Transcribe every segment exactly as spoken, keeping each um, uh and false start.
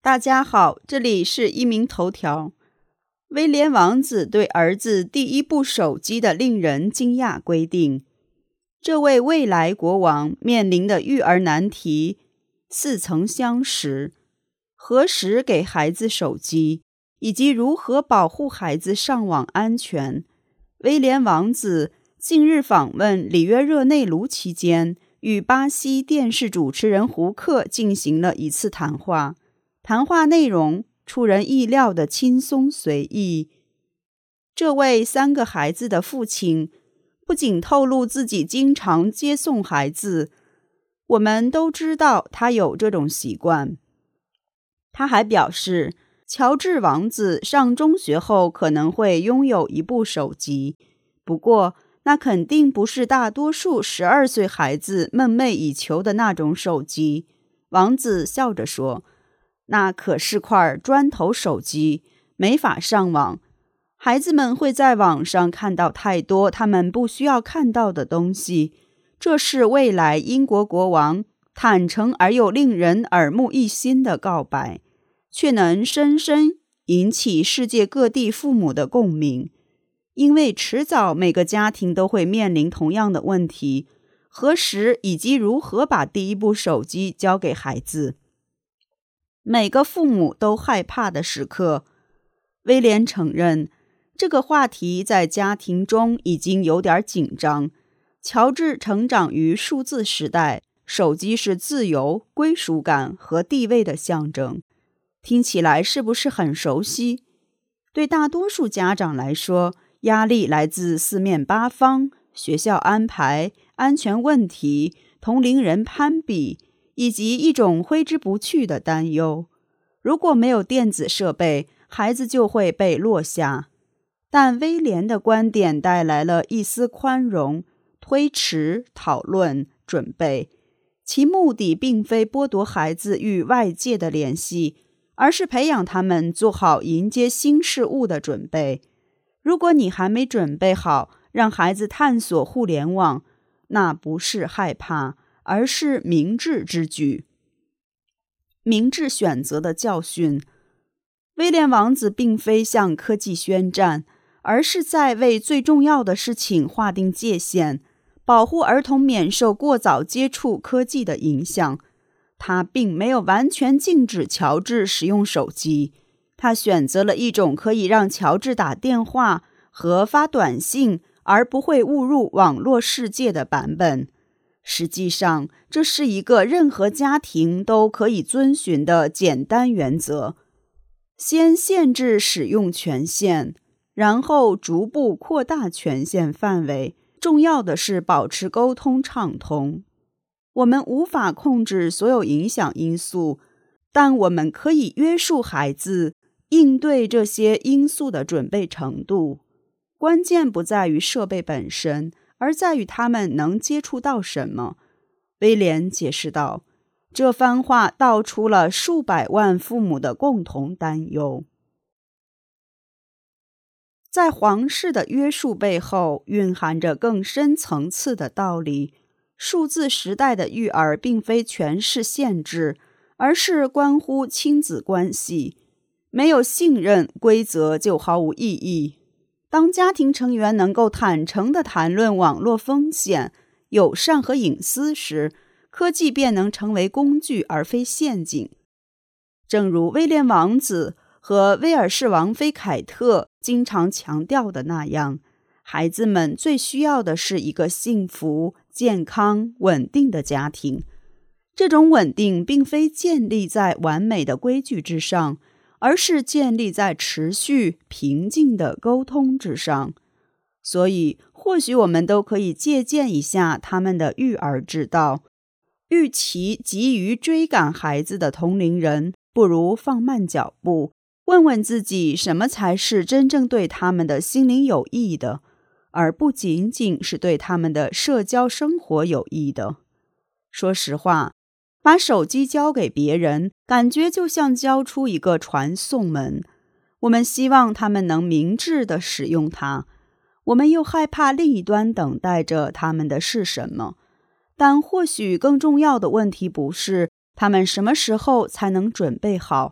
大家好，这里是一鸣头条。威廉王子对儿子第一部手机的令人惊讶规定。这位未来国王面临的育儿难题似曾相识：何时给孩子手机，以及如何保护孩子上网安全。威廉王子近日访问里约热内卢期间，与巴西电视主持人胡克进行了一次谈话。谈话内容出人意料的轻松随意。这位三个孩子的父亲不仅透露自己经常接送孩子，我们都知道他有这种习惯。他还表示，乔治王子上中学后可能会拥有一部手机，不过那肯定不是大多数十二岁孩子梦寐以求的那种手机。王子笑着说，那可是块砖头手机，没法上网。孩子们会在网上看到太多他们不需要看到的东西。这是未来英国国王坦诚而又令人耳目一新的告白，却能深深引起世界各地父母的共鸣。因为迟早每个家庭都会面临同样的问题：何时以及如何把第一部手机交给孩子。每个父母都害怕的时刻。威廉承认，这个话题在家庭中已经有点紧张。乔治成长于数字时代，手机是自由、归属感和地位的象征。听起来是不是很熟悉？对大多数家长来说，压力来自四面八方：学校安排、安全问题、同龄人攀比，以及一种挥之不去的担忧。如果没有电子设备，孩子就会被落下。但威廉的观点带来了一丝宽容、推迟、讨论、准备。其目的并非剥夺孩子与外界的联系，而是培养他们做好迎接新事物的准备。如果你还没准备好让孩子探索互联网，那不是害怕，而是明智之举。明智选择的教训。威廉王子并非向科技宣战，而是在为最重要的事情划定界限，保护儿童免受过早接触科技的影响。他并没有完全禁止乔治使用手机，他选择了一种可以让乔治打电话和发短信而不会误入网络世界的版本。实际上，这是一个任何家庭都可以遵循的简单原则：先限制使用权限，然后逐步扩大权限范围。重要的是保持沟通畅通。我们无法控制所有影响因素，但我们可以约束孩子应对这些因素的准备程度。关键不在于设备本身，而在于他们能接触到什么。威廉解释道，这番话道出了数百万父母的共同担忧。在皇室的约束背后，蕴含着更深层次的道理。数字时代的育儿并非全是限制，而是关乎亲子关系。没有信任，规则就毫无意义。当家庭成员能够坦诚地谈论网络风险、友善和隐私时，科技便能成为工具而非陷阱。正如威廉王子和威尔士王妃凯特经常强调的那样，孩子们最需要的是一个幸福、健康、稳定的家庭。这种稳定并非建立在完美的规矩之上，而是建立在持续、平静的沟通之上。所以，或许我们都可以借鉴一下他们的育儿之道。与其急于追赶孩子的同龄人，不如放慢脚步，问问自己什么才是真正对他们的心灵有益的，而不仅仅是对他们的社交生活有益的。说实话，把手机交给别人，感觉就像交出一个传送门。我们希望他们能明智地使用它，我们又害怕另一端等待着他们的是什么。但或许更重要的问题不是他们什么时候才能准备好，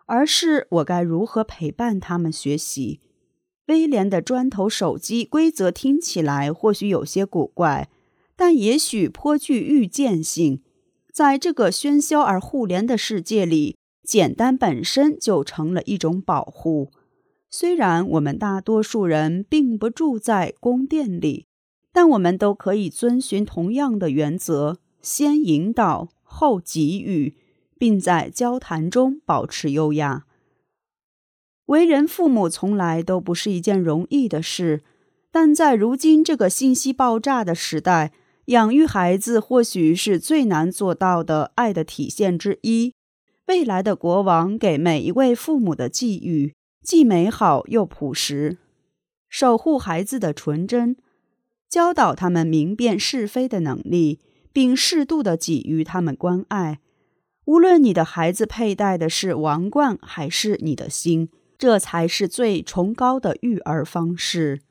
而是我该如何陪伴他们学习。威廉的砖头手机规则听起来或许有些古怪，但也许颇具预见性。在这个喧嚣而互联的世界里，简单本身就成了一种保护。虽然我们大多数人并不住在宫殿里，但我们都可以遵循同样的原则，先引导，后给予，并在交谈中保持优雅。为人父母从来都不是一件容易的事，但在如今这个信息爆炸的时代，养育孩子或许是最难做到的爱的体现之一。未来的国王给每一位父母的寄语，既美好又朴实：守护孩子的纯真，教导他们明辨是非的能力，并适度地给予他们关爱。无论你的孩子佩戴的是王冠还是你的心，这才是最崇高的育儿方式。